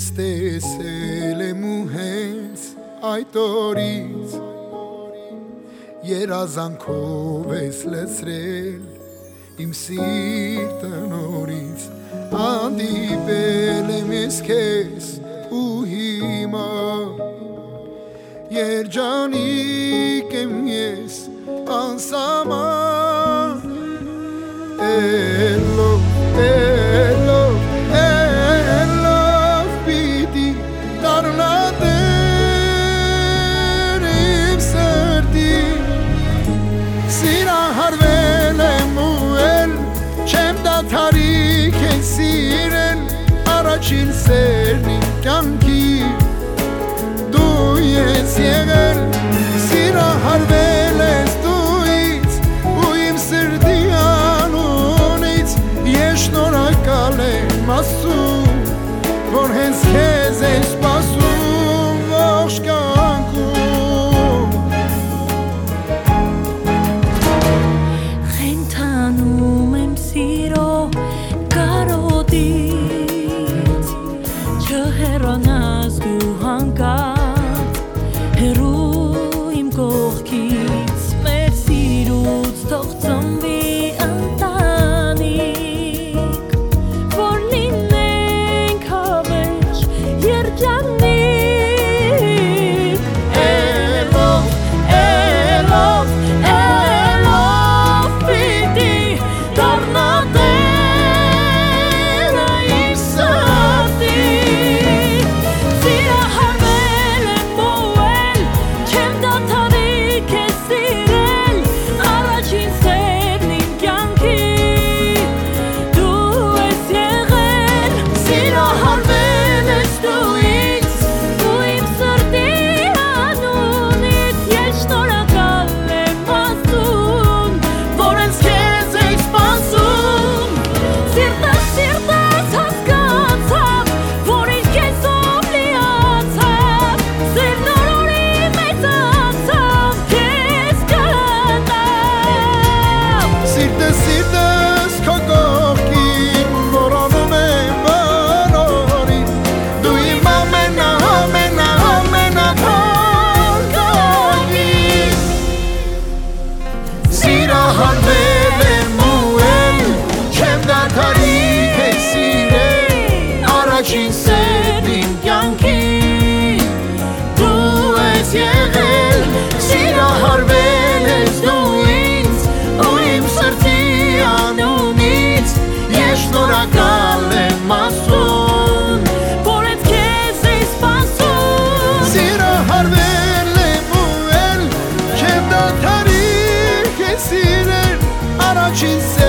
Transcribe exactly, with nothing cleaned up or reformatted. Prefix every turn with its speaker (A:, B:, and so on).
A: Ես տեսել եմ ու հենց այդ օրից երազանքով ես լցրել իմ սիրտը նորից հանդիպել եմ ես քեզ ու հիմա երջանիկ եմ ես անսահման Էլով, էլով, էլով պիտի դառնա տեր իմ սրտի Սիրահարվել եմ ու էլ չեմ դադարի քեզ սիրել Առաջին սերն իմ կյանքի դու ես եղել Սիրահարվել ես դու ինձ ու իմ սրտի Շնորհակալ եմ ասում, որ հենց քեզ եմ սպասում ողջ կյանքում
B: Խենթանում եմ սիրո կարոտից Չհեռանաս դու հանկարծ հեռու իմ կողքից Մեր սիրուց թող ծնվի
A: Առաջին սերն իմ կյանքի դու ես եղել Սիրահարվել ես դու ինձ ու իմ սրտի անունից Ես շնորհակալ եմ ասում որ հենց քեզ եմ սպասում Սիրահարվել եմ ու էլ չեմ դադարի քեզ սիրել Առաջին սերն